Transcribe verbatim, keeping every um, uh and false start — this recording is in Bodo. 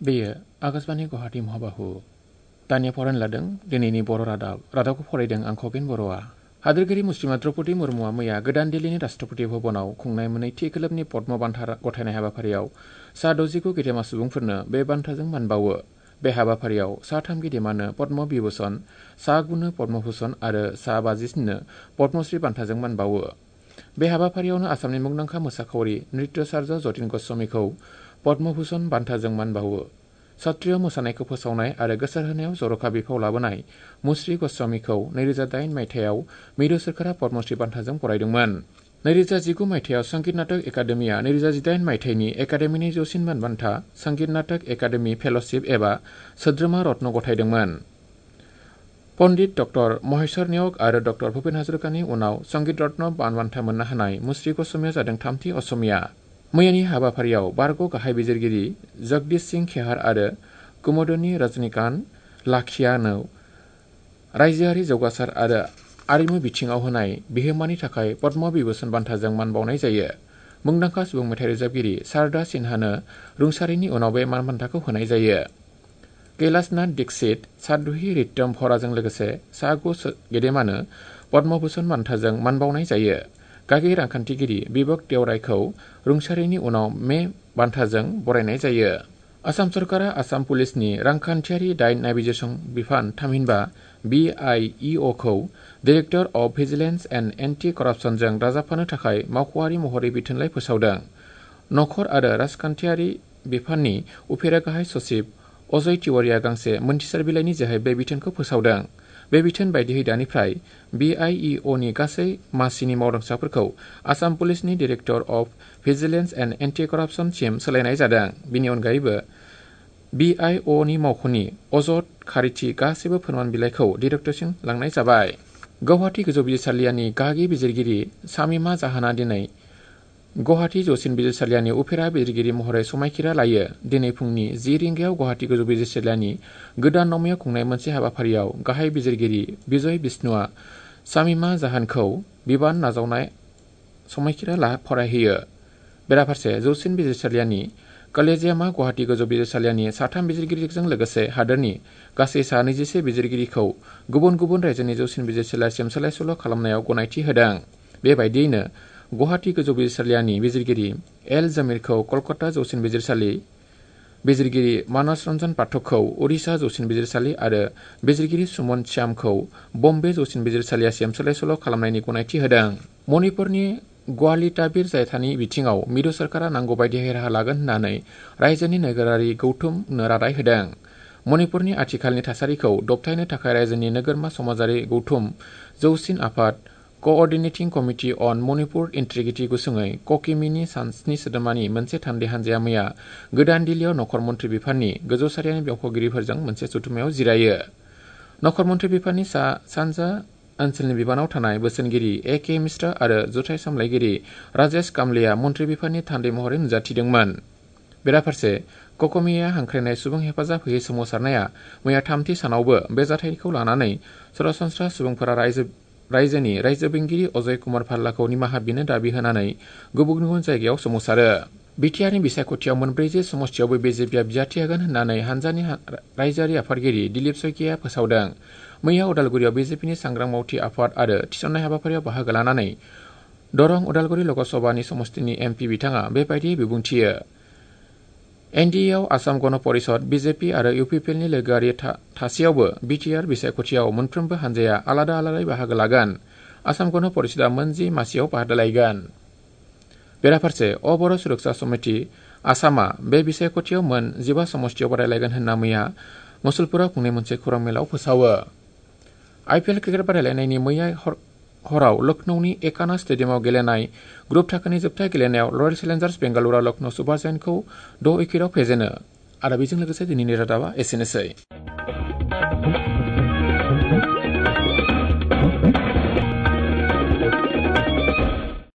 बेयो आकाशबाणी गुवाहाटी महाबाहु दानिया फरायनो लादों दिनैनि बर' रादाब रादाबखौ फरायदों आं खगेन बर'आ। हादोरगिरि मुस्लिमा द्रौपदी मुर्मुआ मैया गोदान दिल्लीनि राष्ट्रपति भवनाव खुंनाय मोननैथि खोलोबनि पद्म बान्था गथायनाय हाबाफारियाव सा द'जिगु गेदेमा सुबुंफोरनो बे बान्थाजों मान बावो। बे हाबाफारियाव सा थाम गेदेमानो पद्म विभूषण, सा गुनो पद्म भूषण आरो सा बाजिस्निनो पद्मश्री बान्थाजों मान बावो। बे हाबाफारियावनो आसामनि मुंदांखा मोसाखावरि नृत्यसार्ज जतिन गस्वामीखौ पद्म भूषण बान्थाजों मान बावो। सत्रिय मोसानायखौ फोसावनाय आरो गोसार होनायाव जर'खा बिफाव लाबोनाय मुश्री गस्वामीखौ नैरोजा दाइन मायथाइयाव मिरु सोरखारा पद्मश्री बान्थाजों बरायदोंमोन। नैरोजा जिगु मायथाइयाव संगीत नाटक एकाडेमिया नैरोजा जिदाइन मायथाइनि एकाडेमिनि जौसिन मान बान्था संगीत नाटक एकाडेमि फेल'शिप एबा सोद्रोमा रत्न गथायदोंमोन। पण्डित डक्टर महेश्वर नेवग आरो डक्टर भुपेन हाजरिकानि उनाव संगीत रत्न मान बान्था मोननो हानाय मुश्री गस्वामीया जादों थामथि असमिया। मैयानि हाबाफारियाव बारग' गाहाय बिजिरगिरि जगदीश सिंह खेहार आरो कुमुदनी रजनीकान्त लाखियानो रायजोआरि जौगासार आरो आरिमु बिथिङाव होनाय बिहोमानि थाखाय पद्म विभूषण बान्थाजों मान बावनाय जायो। मुंदांखा सुबुं मेथाइ रोजाबगिरि शारदा सिन्हानो रुंसारिनि उनाव बे मान बान्थाखौ होनाय जायो। कैलाशनाथ दीक्षित, साध्वी रित्तम भराजों लोगोसे सा गु गेदेमानो पद्म भूषण बान्थाजों मान बावनाय जायो। गागि रांखान्थिगिरि बिबक देवरायखौ रुंसारिनि उनाव मे बान्थाजों बरायनाय जायो। आसाम सरकारा आसाम पुलिसनि रांखान्थियारि दाइन नायबिजिरसं बिफान थामहिनबा बि आइ इ अ खौ director of vigilance and anti करापसनजों दाजाबफानो थाखाय मावख'आरि महरै बिथोनलाइ फोसावदों। नखर आरो राजखान्थियारि बिफाननि उफेरा गाहाय सचिब अजय तिवारिया गांसे मोनथिसार बिलाइनि जोहै बे बिथोनखौ फोसावदों। बे बिथोन बायदियै दानिफ्राय बि आइ इ अ नि गासै मासिनि मावदांसाफोरखौ आसाम पुलिसनि director of vigilance and anti करापसनसिम सोलायनाय जादों। बिनि अनगायैबो बि आइ अ नि मावख'नि अजद खारिथि गासैबो फोरमान बिलाइखौ डिरेक्टरसिम लांनाय जाबाय। गुवाहाटी गोजौ बिजिरसालियानि गागि बिजिरगिरि शामिमा जाहानआ दिनै गुवाहाटी जौसिन बिजिरसालियानि उफेरा बिजिरगिरि महरै समायखिरा लायो। दिनै फुंनि जि रिंगायाव गुवाहाटी गोजौ बिजिरसालियानि गोदान नमायाव खुंनाय मोनसे हाबाफारियाव गाहाय बिजिरगिरि बिजय बिष्णुआ शामिमा जाहानखौ बिबान नाजावनाय समायखिरा फरायहोयो। बेराफारसे जौसिन बिजिरसालियानि कलेजियामआ गुवाहाटी गोजौ बिजिरसालियानि साथाम बिजिरगिरिजों लोगोसे हादोरनि गासै सा नैजिसे बिजिरगिरिखौ गुबुन गुबुन रायजोनि जौसिन बिजिरसालियासिम सोलाय सोल' खालामनायाव गनायथि होदों। बेबायदियैनो गुवाहाटी गोजौ बिजिरसालियानि बिजिरगिरि एल जमीरखौ कलकाता जौसिन बिजिरसालि, बिजिरगिरि मानस रन्जन पाठकखौ उड़िसा जौसिन बिजिरसालि आरो बिजिरगिरि सुमन श्यामखौ बम्बे जौसिन बिजिरसालियासिम सोलाय सोल' खालामनायनि गनायथि होदों। मणिपुरनि ग्वालिताबिर जायथानि बिथिङाव मिरु सोरखारा नांगौ बायदियै राहा लागोन होननानै रायजोनि नोगोरारि गौथुमनो रादाय होदों। मणिपुरनि आथिखालनि थासारिखौ दबथायनो थाखाय रायजोनि नोगोरमा समाजारि गौथुम जौसिन आफाद coordinating committee on Manipur integrity गुसुङै क'किमिनि स्नि सोद्रोमानि मोनसे थान्दै हान्जाया मैया गोदान दिल्लीयाव नखर मन्त्रि बिफाननि गोजौ सारियानि मावख'गिरिफोरजों मोनसे जथुम्मायाव जिरायो। नखर मन्त्रि बिफाननि सा सानजा ओनसोलनि बिबानाव थानाय बोसोनगिरि ए के मिश्र आरो जुथाइ सामलायगिरि राजेश कामलेया मन्त्रि बिफाननि थान्दै महरै नुजाथिदोंमोन। बेराफारसे क'कमिया हांख्रायनाय सुबुं हेफाजाब होयै सोमावसारनाया मैया थामथि सानावबो बे जाथायखौ लानानै सरासनस्रा सुबुंफोरा रायजो रायजोनि रायजो बेंगिरि अजय कुमार भाल्लाखौ निमाहा बिनो दाबि होनानै गुबुन गुबुन जायगायाव सोमावसारो। बिटिआरनि बिसायख'थियाव मोनब्रैजि समस्तियावबो बिजेपिआ बिजाथि होगोन होननानै हानजानि रायजोआरि आफादगिरि दिलीप सयकिया फोसावदों। मैया उदालगुरियाव बिजेपिनि सांग्रां मावथि आफाद आरो थिसननाय हाबाफारियाव बाहागो लानानै दरं उदालगुरि लकसभानि समस्तिनि एमपि बिथाङा बेबायदि बिबुंथियो। एनडिएआव आसाम गण परिषद, बिजेपि आरो इउपिपिएलनि लोगोआरि थासेयावबो बिटिआर बिसायख'थियाव मोनफ्रोमबो हानजाया आलादा आलादायै बाहागो लागोन। आसाम गण परिषदआ मोन जि मासियाव बाहागो लायगोन। बेराफारसे अ बर' सुरक्षा समिति आसामआ बे बिसायख'थियाव मोन जिबा समस्तियाव बादायलायगोन होनना मैया मुसलपुराव खुंनाय मोनसे खौरां मेलाव फोसावो। आइपिएल क्रिकेट बादायलायनायनि मैया हराव लखनौनि एकाना स्टेडियामाव गेलेनाय ग्रुप थाखोनि जोबथा गेलेनायाव रयेल चेलेन्जार्स बेंगालुरुआ लखनौ सुपार जायेन्टखौ द' उइकेटआव फेजेनो। आरो बेजों लोगोसे दिनैनि रादाबा एसेनोसै।